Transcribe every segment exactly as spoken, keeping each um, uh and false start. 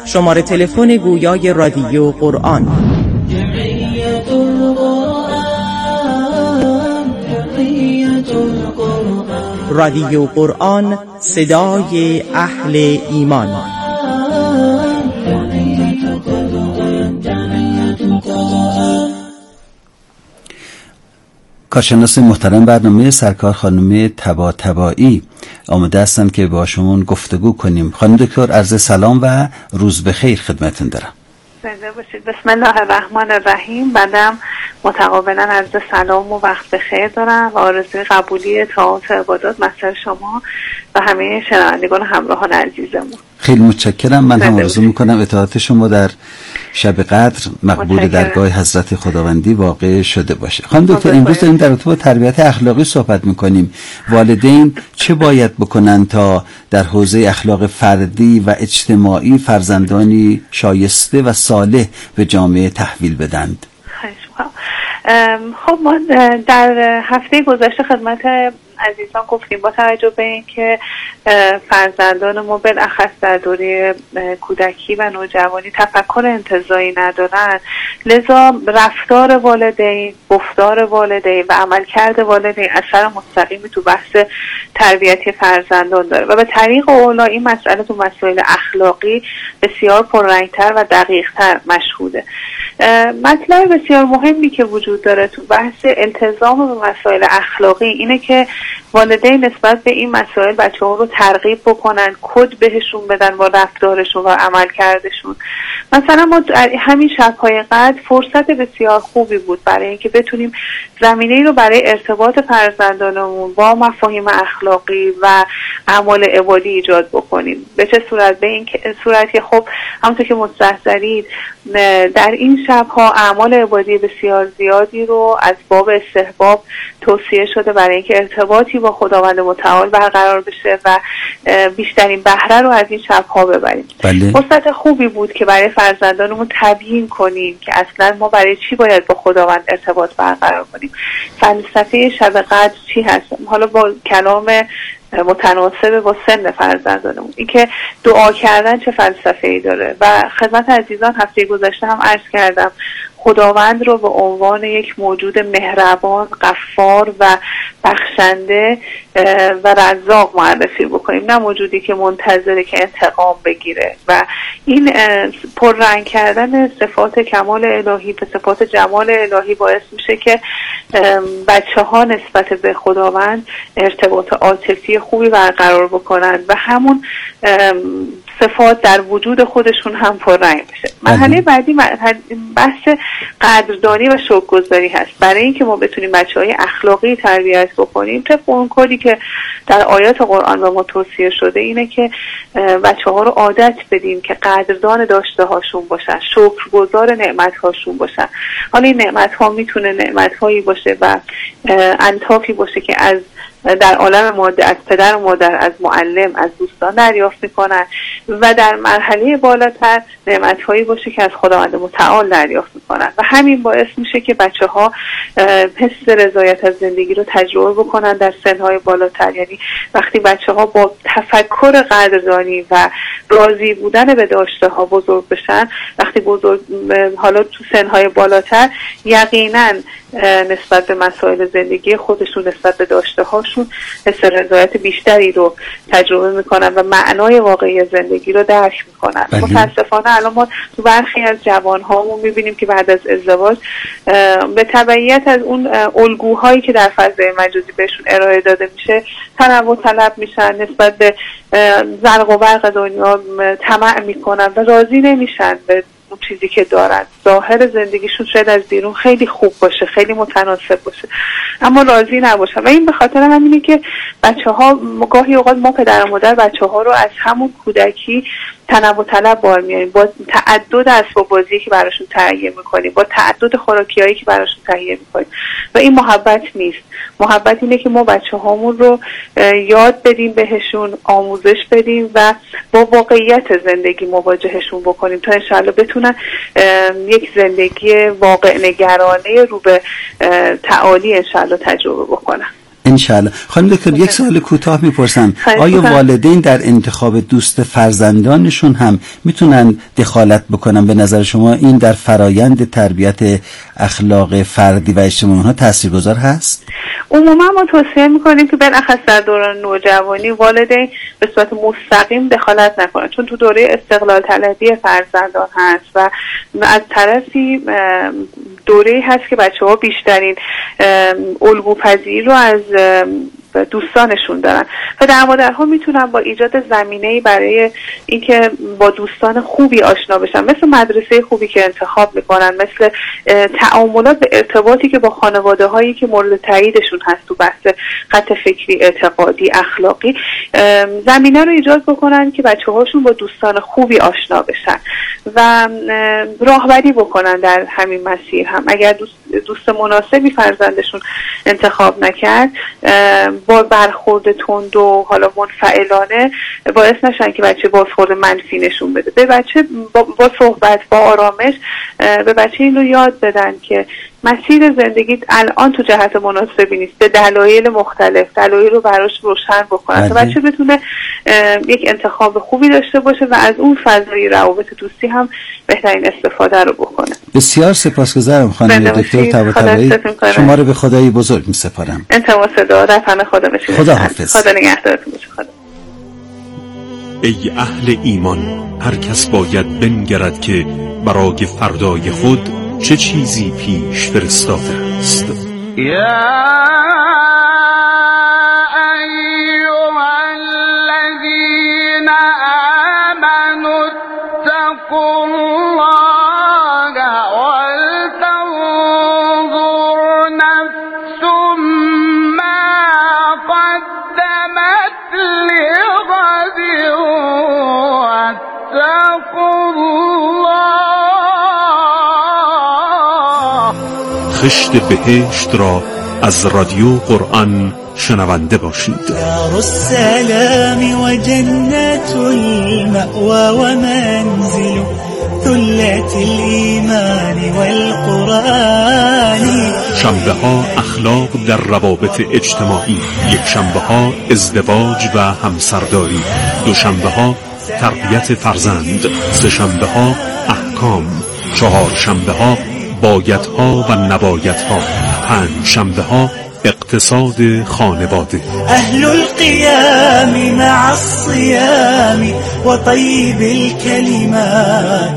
شماره تلفن گویای رادیو قرآن. رادیو قرآن، صدای اهل ایمان. کارشناس محترم برنامه سرکار خانم طباطبایی آمده هستند که با شما گفتگو کنیم. خانم دکتر، عرض سلام و روز بخیر خدمتتون دارم. زنده باشید. بسم الله الرحمن الرحیم. بعدم متقابلا عرض سلام و وقت بخیر دارم و آرزوی قبولی طاعات و عبادات مسئله شما و همه شنوندگان همراهان عزیزمون. خیلی متشکرم. من هم آرزو میکنم اطاعت شما در شب قدر مقبول درگاه حضرت خداوندی واقع شده باشه. خانم دکتر، امروز داریم در رابطه با تربیت اخلاقی صحبت میکنیم. والدین چه باید بکنن تا در حوزه اخلاق فردی و اجتماعی فرزندانی شایسته و صالح به جامعه تحویل بدند؟ خب ما در هفته گذشته خدمت عزیزان گفتیم با توجه به اینکه فرزندان ما بالاخص در دوره کودکی و نوجوانی تفکر انتزاعی ندارن، لذا رفتار والدین، گفتار والدین و عملکرد والدین اثر مستقیمی تو بحث تربیتی فرزندان داره و به طریق اولا این مسئله تو مسائل اخلاقی بسیار پررنگتر و دقیقتر مشهوده. مطلب بسیار مهمی که وجود داره تو بحث التزام به مسائل اخلاقی اینه که والدین نسبت به این مسائل بچه ها رو ترغیب بکنن، کد بهشون بدن با رفتارشون و عملکردشون. مثلا ما همین شب‌های قدر فرصت بسیار خوبی بود برای اینکه بتونیم زمینه‌ای رو برای ارتباط فرزندانمون با مفاهیم اخلاقی و اعمال عبادی ایجاد بکنیم. به چه صورت؟ به این صورت که خب همونطور که مستحضرید در این شب‌ها اعمال عبادی بسیار زیادی رو از باب استحباب توصیه شده برای اینکه ارتباطی با خداوند متعال برقرار بشه و بیشترین بهره رو از این شب‌ها ببریم. بله. فرصت خوبی بود که برای فرزندانمون تبیین کنیم که اصلا ما برای چی باید با خداوند ارتباط برقرار کنیم. فلسفه شب قدر چی هست؟ حالا با کلام متناسب با سن فرزندانمون، این که دعا کردن چه فلسفه‌ای داره. و خدمت عزیزان هفته گذشته هم عرض کردم خداوند رو به عنوان یک موجود مهربان، غفار و بخشنده و رزاق معرفی بکنیم، نه موجودی که منتظره که انتقام بگیره. و این پررنگ کردن صفات کمال الهی به صفات جمال الهی باعث میشه که بچه ها نسبت به خداوند ارتباط عاطفی خوبی برقرار بکنن و همون صفات در وجود خودشون هم پررنگ بشه. مرحله بعدی بحث قدردانی و شکرگزاری هست. برای اینکه ما بتونیم بچه‌های اخلاقی تربیت بکنیم، طبق اون کدی که در آیات قرآن به ما توصیه شده اینه که بچه‌ها رو عادت بدیم که قدردان داشته هاشون باشن، شکرگزار نعمت هاشون باشن. حالا این نعمت ها میتونه نعمت هایی باشه و انطافی باشه که از در عالم ماده از پدر و مادر، از معلم، از دوستان دریافت میکنن و در مرحله بالاتر نعمت‌هایی باشه که از خداوند متعال دریافت میکنن و همین باعث میشه که بچه‌ها حس رضایت از زندگی رو تجربه بکنن در سن‌های بالاتر. یعنی وقتی بچه‌ها با تفکر قدردانی و راضی بودن به داشته‌ها بزرگ بشن، وقتی بزرگ حالا تو سن‌های بالاتر یقینا نسبت به مسائل زندگی خودشون، نسبت به داشته‌هاشون حس رضایت بیشتری رو تجربه میکنن و معنای واقعی زندگی رو درک میکنن. متاسفانه الان ما تو برخی از جوانهامون میبینیم که بعد از ازدواج به تبعیت از اون الگوهایی که در فضای مجازی بهشون ارائه داده میشه تنوع طلب میشن، نسبت به زرق و برق دنیا طمع میکنن و راضی نمیشن به اون چیزی که دارن. ظاهر زندگیشون شاید از بیرون خیلی خوب باشه، خیلی متناسب باشه، اما راضی نباشن و این به خاطر همینه که بچه‌ها گاهی اوقات ما پدر و مادر بچه‌ها رو از همون کودکی تنوع طلب بار میاریم، با تعدد اسباب بازی که براشون تهیه میکنیم، با تعدد خوراکیایی که براشون تهیه میکنیم و این محبت نیست. محبت اینه که ما بچه‌هامون رو یاد بدیم، بهشون آموزش بدیم و با واقعیت زندگی مواجهشون بکنیم تا انشاءالله بتونن یک زندگی واقع نگرانه رو به تعالی انشاءالله تجربه بکنن. انشالله. خانم دکتر یک سوال کوتاه میپرسم، آیا والدین در انتخاب دوست فرزندانشون هم میتونن دخالت بکنن؟ به نظر شما این در فرایند تربیت اخلاق فردی و اجتماعی ها تاثیرگذار هست؟ عموما ما توصیه میکنیم که بالاخص در دوران نوجوانی والدین به صورت مستقیم دخالت نکنن، چون تو دوره استقلال طلبی فرزندان هست و از طرفی دوره هست که بچه ها بیشترین الگو پذیری رو از دوستانشون دارن و در مادرها میتونن با ایجاد زمینه‌ای برای اینکه با دوستان خوبی آشنا بشن، مثل مدرسه خوبی که انتخاب میکنن، مثل تعاملات به ارتباطی که با خانواده هایی که مورد تاییدشون هست تو بحث خط فکری، اعتقادی، اخلاقی، زمینه رو ایجاد بکنن که بچه هاشون با دوستان خوبی آشنا بشن و راهبری بکنن در همین مسیر. هم اگر دوست, دوست مناسبی فرزندشون انتخاب نکرد، با برخورد تند و حالا منفعلانه باعث نشن که بچه بازخورد منفی نشون بده. به بچه با, با صحبت، با آرامش به بچه این رو یاد بدن که مسیر زندگیت الان تو جهت مناسبی نیست، به دلایل مختلف دلایل رو براش روشن بکنن تا بچه بتونه یک انتخاب خوبی داشته باشه و از اون فضای روابط دوستی هم بهترین استفاده رو بکنه. بسیار سپاسگزارم خانم دکتر طباطبایی، شما رو به خدای بزرگ می‌سپارم. التماس دعا در پناه خدا باشید. خدا حافظ. خدا نگهدارتون باشه. خدا. ای اهل ایمان، هر کس باید بنگرد که برای فردای خود چه چیزی پیش فرستاده است. یا ایها الذین آمنوا اتقوا الله ولتنظر نفس ما قدمت لغد واتقوا الله. خشت بهشت را از رادیو قرآن شنونده باشید. دار السلام و جنت المأوى و منزل ثلة الإيمان والقرآن. شنبه ها اخلاق در روابط اجتماعی، یک شنبه ها ازدواج و همسرداری، دو شنبه ها تربیت فرزند، سه شنبه ها احکام، چهار شنبه ها بایدها و نبایدها، پنج شنبه ها اقتصاد خانواده. اهل القيام مع الصيام و طیب الكلمات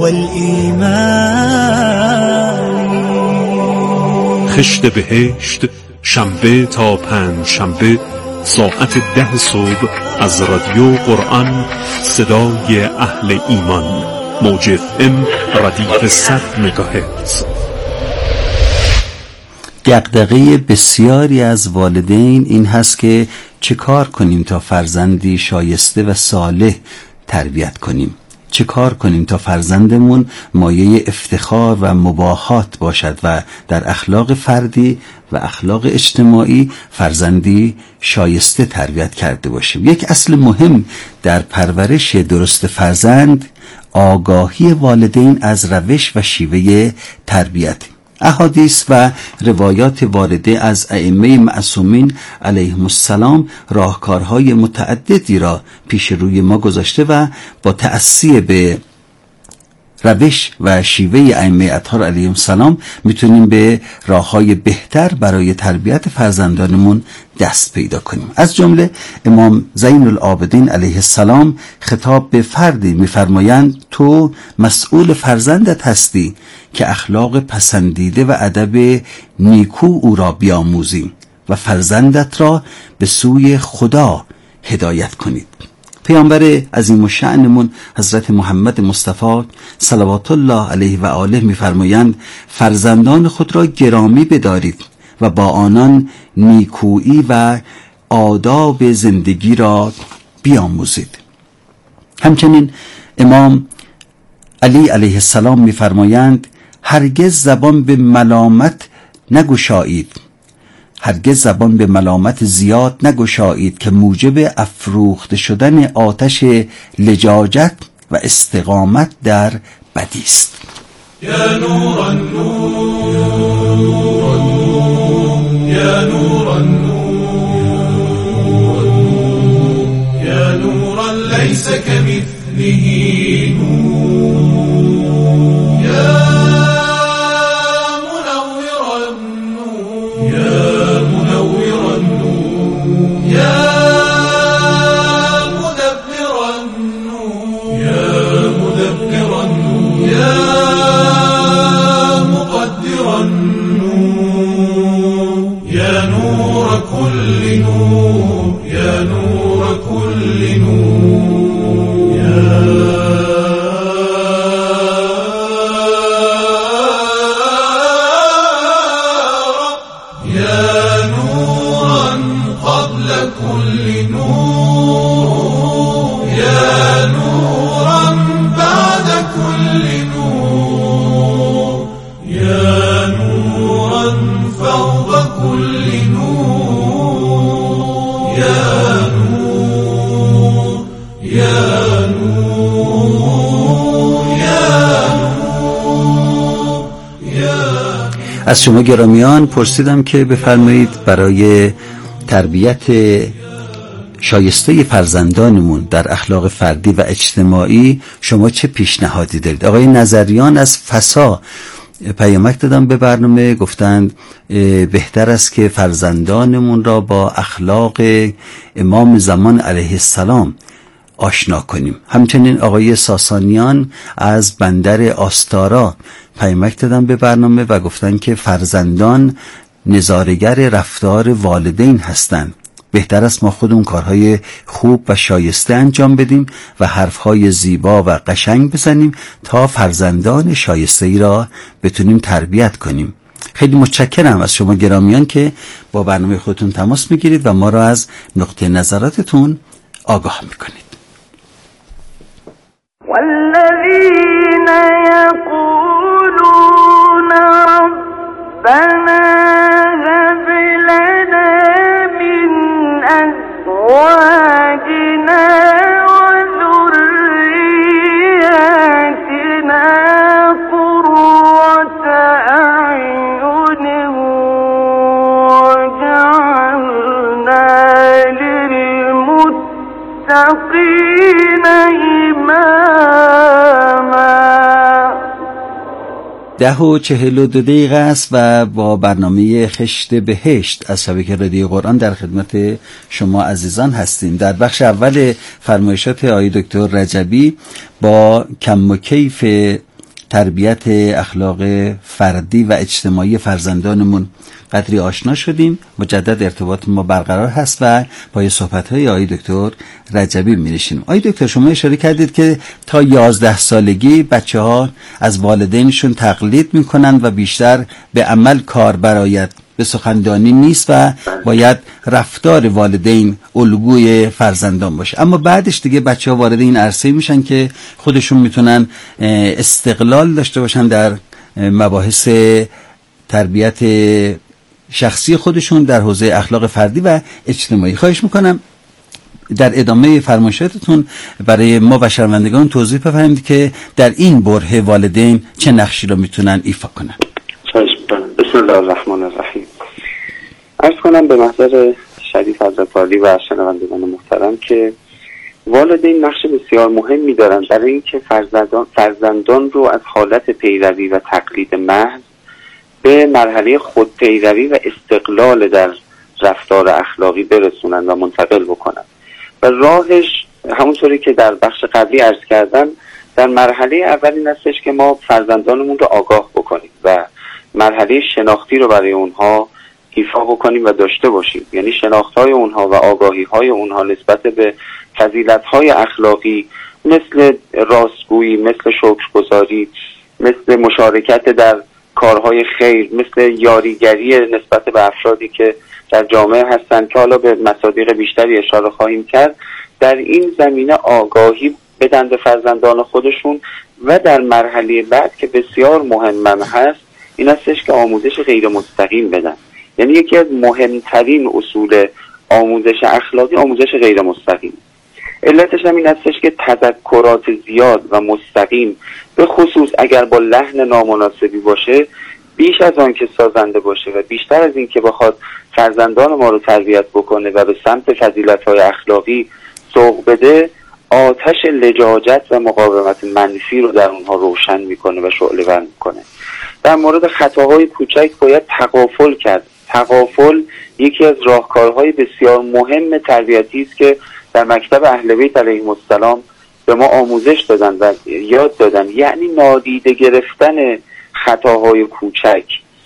والایمان. خشت بهشت، شنبه تا پنج شنبه ساعت ده صبح از رادیو قرآن، صدای اهل ایمان، موج اف ام ردیف صد مگاهرتز. دغدغه بسیاری از والدین این هست که چه کار کنیم تا فرزندی شایسته و صالح تربیت کنیم، چه کار کنیم تا فرزندمون مایه افتخار و مباهات باشد و در اخلاق فردی و اخلاق اجتماعی فرزندی شایسته تربیت کرده باشیم. یک اصل مهم در پرورش درست فرزند آگاهی والدین از روش و شیوه تربیت. احادیث و روایات وارده از ائمه معصومین علیهم السلام راهکارهای متعددی را پیش روی ما گذاشته و با تأسی به روش و شیوه ائمه اطهار علیهم السلام میتونیم به راههای بهتر برای تربیت فرزندانمون دست پیدا کنیم. از جمله امام زین العابدین علیه السلام خطاب به فردی میفرمایند تو مسئول فرزندت هستی که اخلاق پسندیده و ادب نیکو او را بیاموزی و فرزندت را به سوی خدا هدایت کنید. پیامبر عظیم الشأنمون حضرت محمد مصطفی صلوات الله علیه و آله می‌فرمایند فرزندان خود را گرامی بدارید و با آنان نیکویی و آداب زندگی را بیاموزید. همچنین امام علی علیه السلام می‌فرمایند هرگز زبان به ملامت نگشایید، هرگز زبان به ملامت زیاد نگشایید که موجب افروخته شدن آتش لجاجت و استقامت در بدی است. یا نور النور یا نور النور ليس كمثله نور يا منور النور يا منور النور يا مدبر النور يا مدبر النور يا مقدر النور يا نور كل نور يا نور كل نور يا يا نورا قبل كل نور يا نورا بعد كل نور يا نورا فوق كل نور يا نور يا نور يا نور يا از شما گرامیان پرسیدم که بفرمایید برای تربیت شایسته فرزندانمون در اخلاق فردی و اجتماعی شما چه پیشنهادی دارید؟ آقای نظریان از فسا پیامک دادم به برنامه، گفتند بهتر است که فرزندانمون را با اخلاق امام زمان علیه السلام آشنا کنیم. همچنین آقای ساسانیان از بندر آستارا پیامک دادن به برنامه و گفتن که فرزندان نظارگر رفتار والدین هستند. بهتر است ما خودمون کارهای خوب و شایسته انجام بدیم و حرفهای زیبا و قشنگ بزنیم تا فرزندان شایسته ای را بتونیم تربیت کنیم. خیلی متشکرم از شما گرامیان که با برنامه خودتون تماس میگیرید و ما را از نقطه نظراتتون آگاه میکنید. والذین یقولون ربنا هب لنا من ازواجنا وذریاتنا قرة اعین وجعلنا للمتقین ده و چهل و دو دقیقه است و با برنامه خشت بهشت از شبکه رادیو قرآن در خدمت شما عزیزان هستیم. در بخش اول فرمایشات آقای دکتر رجبی با کم و کیف تربیت اخلاق فردی و اجتماعی فرزندانمون قدری آشنا شدیم. مجدد ارتباط ما برقرار هست و با صحبت‌های آقای دکتر رجبی می‌نشینیم. آقای دکتر شما اشاره کردید که تا یازده سالگی بچه‌ها از والدینشون تقلید می‌کنند و بیشتر به عمل کار برآید، به سخندانی نیست و باید رفتار والدین الگوی فرزندان باشه. اما بعدش دیگه بچه‌ها وارد این عرصه میشن که خودشون میتونن استقلال داشته باشن در مباحث تربیت شخصی خودشون در حوزه اخلاق فردی و اجتماعی. خواهش میکنم در ادامه فرمایشاتتون برای ما و شنوندگان توضیح بفرمایید که در این بره والدین چه نقشی رو میتونن ایفا کنن. بسم الله الرحمن الرحیم. عرض کنم به محضر شریف حضرت عالی و شنوندگان محترم که والدین نقش بسیار مهمی دارند برای اینکه فرزندان فرزندان رو از حالت پیروی و تقلید محض به مرحله خودپیروی و استقلال در رفتار اخلاقی برسونند و منتقل بکنند. و راهش همونطوری که در بخش قبلی عرض کردم در مرحله اول این هستش که ما فرزندانمون رو آگاه بکنیم و مرحله شناختی رو برای اونها ایفا بکنیم و داشته باشیم. یعنی شناخت‌های اونها و آگاهی‌های اونها نسبت به فضیلت‌های اخلاقی مثل راستگویی، مثل شکرگزاری، مثل مشارکت در کارهای خیر، مثل یاریگری نسبت به افرادی که در جامعه هستند که حالا به مصادیق بیشتری اشاره خواهیم کرد، در این زمینه آگاهی بدن به فرزندان خودشون. و در مرحله بعد که بسیار مهمم هست این هستش که آموزش غیر مستقیم بدن. یعنی یکی از مهمترین اصول آموزش اخلاقی آموزش غیر مستقیم. علتش هم این هستش که تذکرات زیاد و مستقیم به خصوص اگر با لحن نامناسبی باشه، بیش از آن که سازنده باشه و بیشتر از این که بخواد فرزندان ما رو تربیت بکنه و به سمت فضیلت‌های اخلاقی سوق بده، آتش لجاجت و مقاومت منفی رو در اونها روشن میکنه و شعله‌ور میکنه. در مورد خطاهای کوچک باید تغافل کرد. تغافل یکی از راهکارهای بسیار مهم تربیتی است که در مکتب اهل بیت علیهم السلام به ما آموزش دادن و یاد دادن، یعنی نادیده گرفتن خطاهای کوچک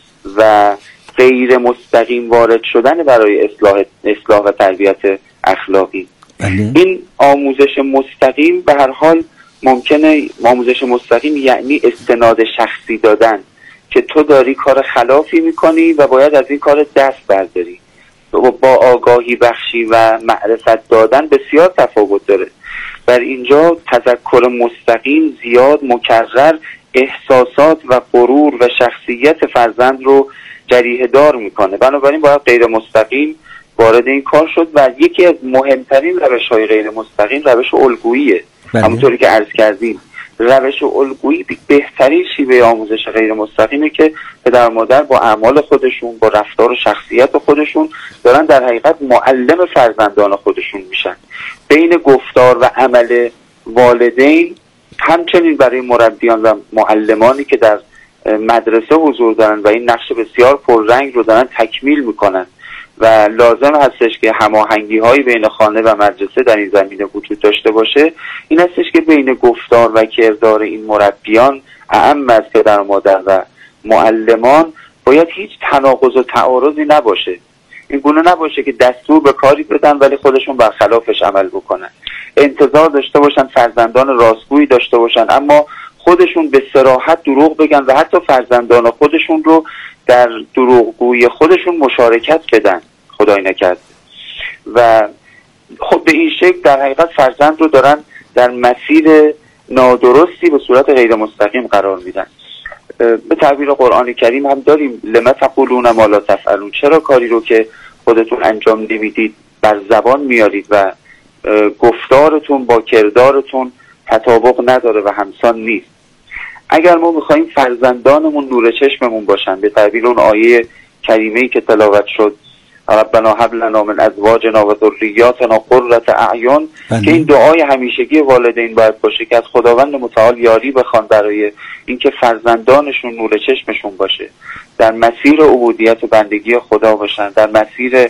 و غیر مستقیم وارد شدن برای اصلاح اصلاح و تربیت اخلاقی. بله. این آموزش مستقیم به هر حال ممکنه آموزش مستقیم یعنی استناد شخصی دادن که تو داری کار خلافی میکنی و باید از این کار دست برداری. با آگاهی بخشی و معرفت دادن بسیار تفاوت داره. در اینجا تذکر مستقیم زیاد مکرر احساسات و غرور و شخصیت فرزند رو جریحه دار میکنه، بنابراین باید غیر مستقیم وارد این کار شد و یکی از مهمترین روش‌های غیر مستقیم روش الگوییه. همونطوری که عرض کردیم روش الگویی بهترین شیوه آموزش غیر مستقیمه که پدر مادر با اعمال خودشون، با رفتار و شخصیت خودشون دارن در حقیقت معلم فرزندان خودشون میشن. بین گفتار و عمل والدین همچنین برای مربیان و معلمانی که در مدرسه حضور دارن و این نقش بسیار پررنگ رو دارن تکمیل میکنن و لازم هستش که هماهنگی هایی بین خانه و مدرسه در این زمینه وجود داشته باشه. این هستش که بین گفتار و کردار این مربیان اعم از پدر و مادر و معلمان باید هیچ تناقض و تعارضی نباشه. این گونه نباشه که دستور به کاری بدن ولی خودشون برخلافش عمل بکنن. انتظار داشته باشن فرزندان راستگویی داشته باشن اما خودشون به صراحت دروغ بگن و حتی فرزندان خودشون رو در دروغگویی خودشون مشارکت بدن، خدای نکرد. و خب به این شکل در حقیقت فرزند رو دارن در مسیر نادرستی به صورت غیر مستقیم قرار میدن. به تعبیر قرآن کریم هم داریم لما تقولون ما لا تفعلون، چرا کاری رو که خودتون انجام نمیدید بر زبان میارید و گفتارتون با کردارتون تطابق نداره و همسان نیست. اگر ما میخواییم فرزندانمون نور چشممون باشن، به تعبیر اون آیه کریمه‌ای که تلاوت شد ربنا هب لنا من ازواجنا و ذریاتنا قرة اعین، که این دعای همیشگی والدین باید باشه که از خداوند متعال یاری بخوان برای اینکه فرزندانشون نور چشمشون باشه، در مسیر عبودیت و بندگی خدا باشن، در مسیر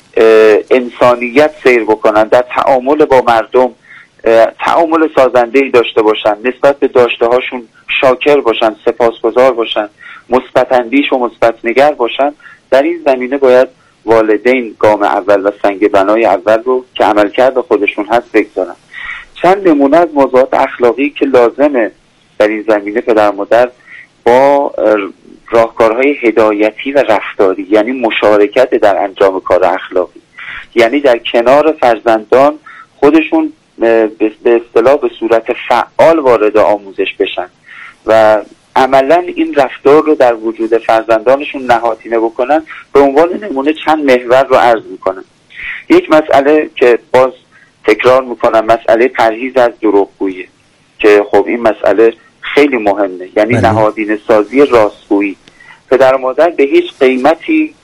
انسانیت سیر بکنن، در تعامل با مردم تعامل سازنده‌ای داشته باشن، نسبت به داشته هاشون شاکر باشن، سپاسگزار باشن، مثبت اندیش و مثبت نگر باشن. در این زمینه باید والدین گام اول و سنگ بنای اول رو که عملکرد خودشون هست بگذارن. چند نمونه از موضوعات اخلاقی که لازمه در این زمینه پدر مادر با راهکارهای هدایتی و رفتاری، یعنی مشارکت در انجام کار اخلاقی، یعنی در کنار فرزندان خودشون به اصطلاح به صورت فعال وارد آموزش بشن و عملا این رفتار رو در وجود فرزندانشون نهادینه بکنن. به عنوان نمونه چند محور رو عرض میکنم. یک مسئله که باز تکرار میکنم مسئله پرهیز از دروغگویی، که خب این مسئله خیلی مهمه، یعنی نهادینه سازی راستگویی. پدر و مادر به هیچ قیمتی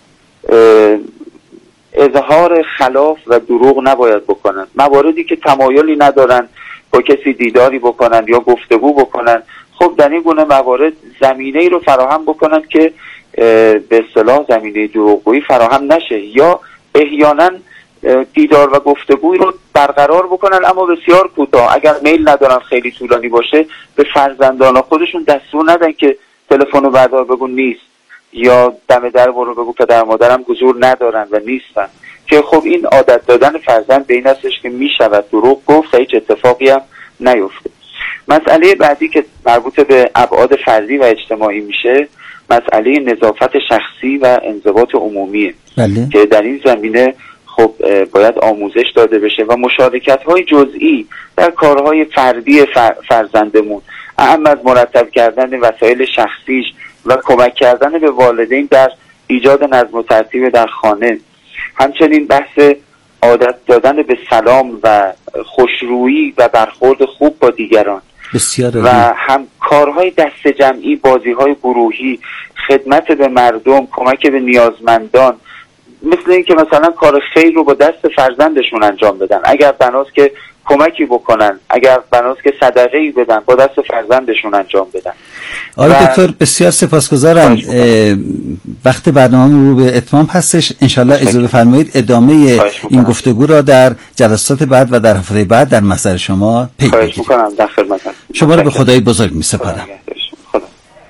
اظهار خلاف و دروغ نباید بکنن. مواردی که تمایلی ندارن با کسی دیداری بکنن یا گفتگو بکنن، خب در این گونه موارد زمینه ای رو فراهم بکنن که به اصطلاح زمینه دروغگویی فراهم نشه، یا احیانا دیدار و گفتگوی رو برقرار بکنن اما بسیار کوتاه. اگر میل ندارن خیلی طولانی باشه، به فرزندان خودشون دستور ندن که تلفن رو بردار بگو نیست، یا دم در برو بگو پدر مادرم حضور ندارن و نیستن، که خب این عادت دادن فرزند به این هستش که میشود دروغ گفت و هیچ اتفاقی هم نیفته. مسئله بعدی که مربوط به ابعاد فردی و اجتماعی میشه مسئله نظافت شخصی و انضباط عمومیه. بله. که در این زمینه خب باید آموزش داده بشه و مشارکت های جزئی در کارهای فردی فرزندمون، اهم از مرتب کردن وسایل شخصیش و کمک کردن به والدین در ایجاد نظم و ترتیب در خانه. همچنین بحث عادت دادن به سلام و خوشرویی و برخورد خوب با دیگران بسیار و هم کارهای دست جمعی، بازیهای گروهی، خدمت به مردم، کمک به نیازمندان، مثل این که مثلا کار خیر رو با دست فرزندشون انجام بدن. اگر بناست که کمکی بکنن، اگر بناست که صدقه‌ای بدن، با دست فرزندشون انجام بدن. آقای دکتر بسیار سپاسگزارم. وقت برنامه رو به اتمام هستش، انشالله اجازه بفرمایید ادامه این گفتگو را در جلسات بعد و در هفته بعد در محضر شما پی بگیریم. خواهش میکنم، در خدمتم. شما رو به خدای بزرگ می سپارم. خدا.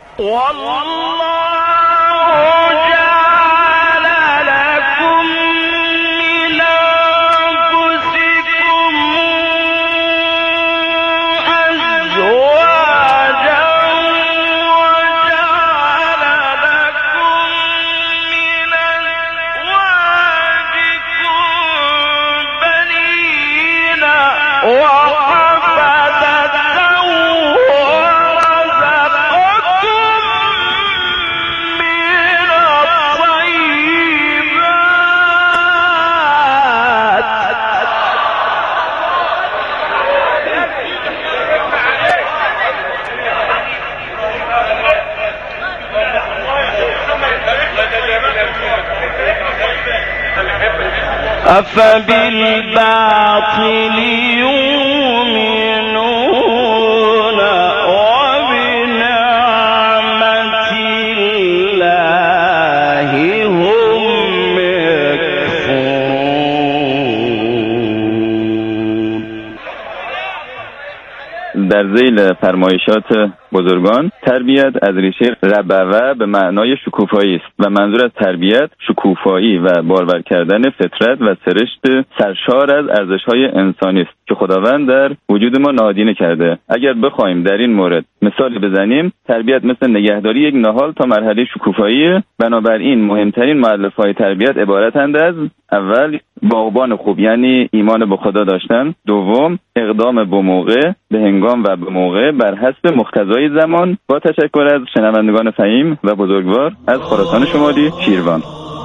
أفبالباطل يؤمنون وبنعمة الله هم يكفرون. در ذیل فرمایشات بزرگان، تربیت از ریشه ربوه به معنای شکوفایی است و منظور از تربیت شکوفایی و بارور کردن فطرت و سرشت سرشار از ارزش‌های انسانی است که خداوند در وجود ما نهادینه کرده. اگر بخوایم در این مورد مثالی بزنیم، تربیت مثل نگهداری یک نهال تا مرحله شکوفایی. بنابراین مهمترین مؤلفه‌های تربیت عبارتند از: اول، باغبان خوب یعنی ایمان به خدا داشتن. دوم، اقدام به موقع، به هنگام و به موقع بر حسب مقتضای زمان. با تشکر از شنوندگان فهیم و بزرگوار از خراسان شمالی، شیروان.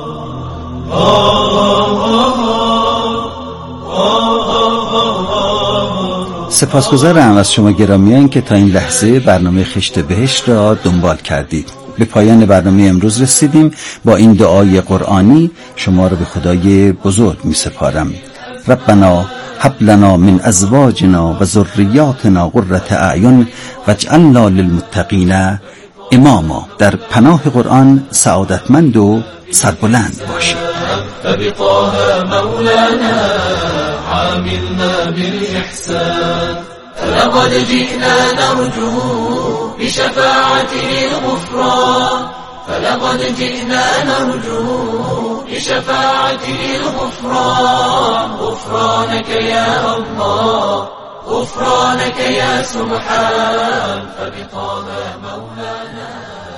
سپاسگزارم از شما گرامیان که تا این لحظه برنامه خشت بهشت را دنبال کردید. به پایان برنامه امروز رسیدیم. با این دعای قرآنی شما را به خدای بزرگ می سپارم. ربنا هب لنا من ازواجنا و ذریاتنا قرة اعین واجعلنا للمتقین اماما. در پناه قرآن سعادتمند و سربلند باشید. فبطه مولانا عاملنا بالإحسان فلقد جئنا نرجو بشفاعته الغفران فلقد جئنا نرجو بشفاعته الغفران غفرانك يا الله غفرانك يا سبحان فبطه مولانا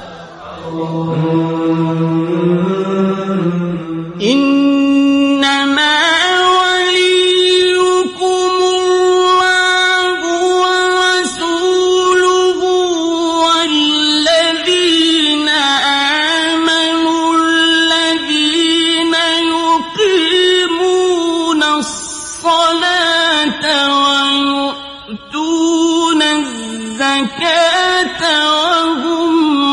إنما وليكم الله ورسوله والذين آمنوا الذين يقيمون الصلاة ويؤتون الزكاة وهم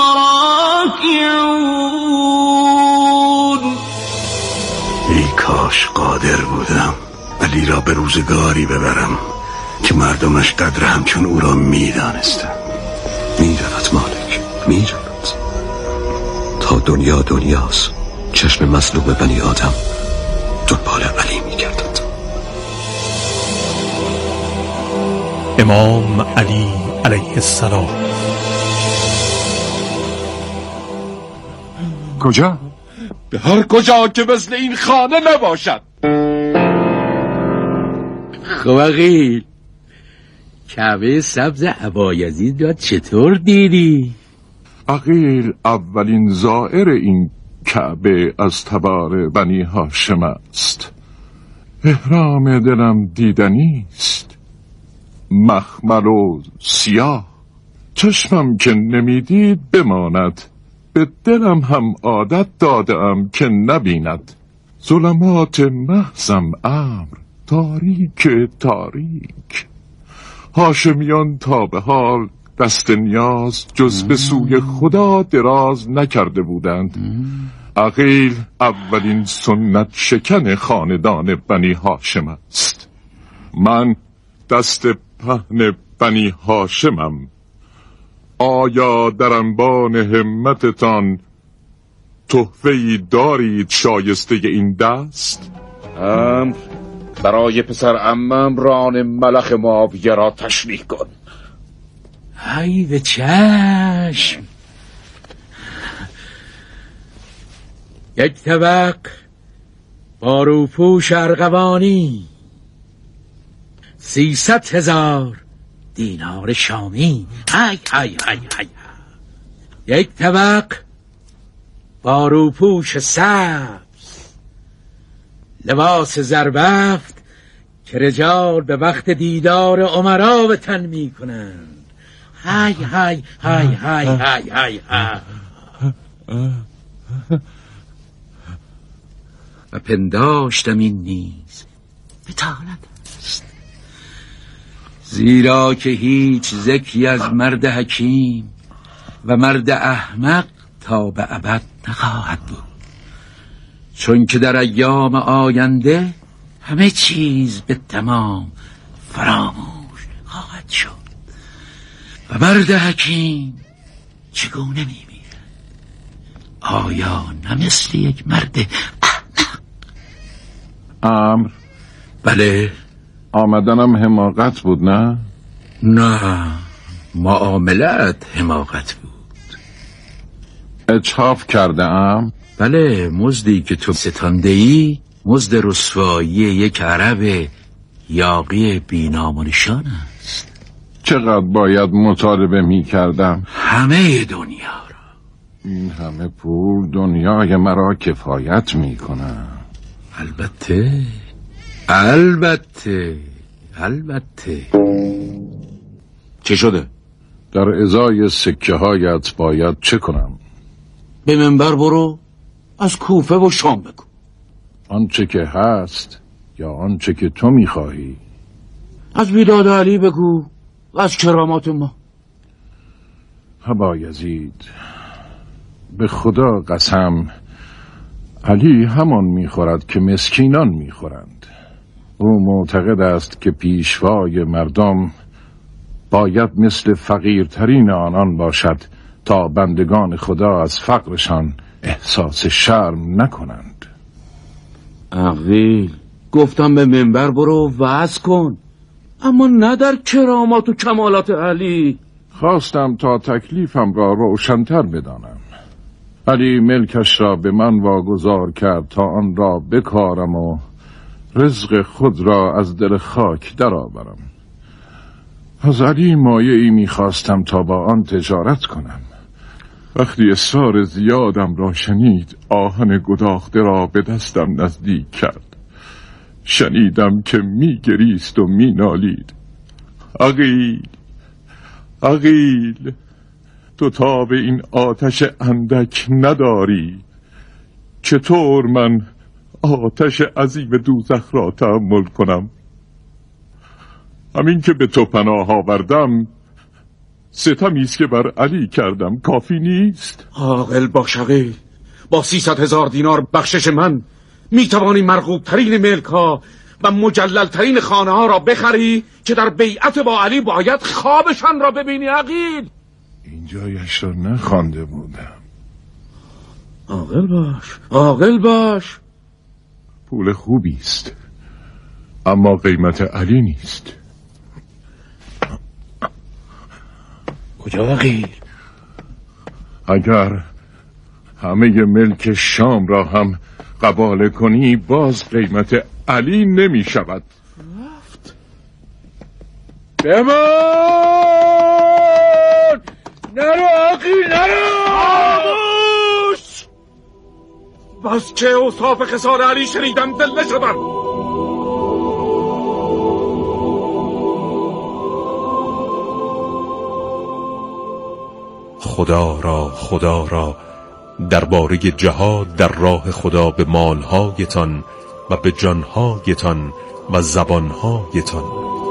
راكعون. ای کاش قادر بودم علی را به روزگاری ببرم که مردمش قدر همچون او را میدانستند. میرود مالک، میرود. تا دنیا دنیاست چشم مظلوم بنی آدم دنبال علی میگردد. امام علی علیه السلام. کجا؟ به هر کجا که مثل این خانه نباشد. خب عقیل، کعبه سبز ابایزید را چطور دیدی؟ عقیل اولین زائر این کعبه از تبار بنی هاشم است. احرام دلم دیدنی است، مخمل و سیاه. چشمم که نمیدید بماند، به دلم هم عادت دادم که نبیند. ظلمات محضم امر تاریک تاریک. هاشمیان تا به حال دست نیاز جز به سوی خدا دراز نکرده بودند. عقیل اولین سنت شکن خاندان بنی هاشم است. من دست پهن بنی هاشمم. آیا در انبان همتتان تحفه‌ای دارید شایسته این دست؟ امر برای پسر عمم ران ملخ ماویه را تشریح کن. ای به چشم. یک طبق با روپوش ارغوانی، سیصد هزار دینار شامی. های های های های. یک طبق با روپوش سبز، لباس زربفت که رجال به وقت دیدار امرا به تن می کنند. های های های های های های های. و پنداشتم این نیز بتالت است، زیرا که هیچ ذکری از مرد حکیم و مرد احمق تا به ابد نخواهد بود، چون که در ایام آینده همه چیز به تمام فراموش خواهد شد و مرد حکیم چگونه میمیره؟ آیا نه مثل یک مرد احمق؟ امر بله. آمدنم حماقت بود نه؟ نه، معاملت حماقت بود. اجحاف کرده ام؟ بله، مزدی که تو ستانده ای مزد رسوایی یک عرب یاغی بینام و نشان است. چقدر باید مطالبه می کردم؟ همه دنیا را. این همه پول دنیای مرا کفایت می کنم. البته البته البته. چه شده؟ در ازای سکه هایت باید چه کنم؟ به منبر برو، از کوفه و شام بگو. آنچه که هست یا آنچه که تو میخواهی؟ از بیداد علی بگو و از کرامات ما. ابا یزید، به خدا قسم علی همان میخورد که مسکینان میخورند. او معتقد است که پیشوای مردم باید مثل فقیرترین آنان باشد تا بندگان خدا از فقرشان احساس شرم نکنند. عقیل، گفتم به منبر برو وعظ کن، اما نه در کرامات و کمالات علی. خواستم تا تکلیفم را روشن‌تر بدانم. علی ملکش را به من واگذار کرد تا آن را بکارم و رزق خود را از دل خاک درآورم. از علی مایه‌ای می‌خواستم تا با آن تجارت کنم. وقتی اصرار زیادم را شنید، آهن گداخته را به دستم نزدیک کرد. شنیدم که می‌گریست و می‌نالید. عقیل، عقیل، تو تاب این آتش اندک نداری. چطور من آتش عظیم دوزخ را تحمل کنم؟ همین که به تو پناه آوردم، ستمی است که بر علی کردم کافی نیست؟ عاقل باش عقیل، با سیصد هزار دینار بخشش من میتوانی مرغوب ترین ملک ها و مجلل ترین خانه ها را بخری که در بیعت با علی باید خوابشان را ببینی. عقیل، این جایش را نخوانده بودم. عاقل باش، عاقل باش. پول خوبی است، اما قیمت علی نیست. کجا عقیل؟ اگر همه ملک شام را هم قبال کنی، باز قیمت علی نمی شود. رفت. بمان! نرو عقیل، نرو! خاموش! بس که اوصاف خصال علی شنیدم دل نشدم. خدا را خدا را درباره جهاد در راه خدا به مالهایتان و به جانهایتان و زبانهایتان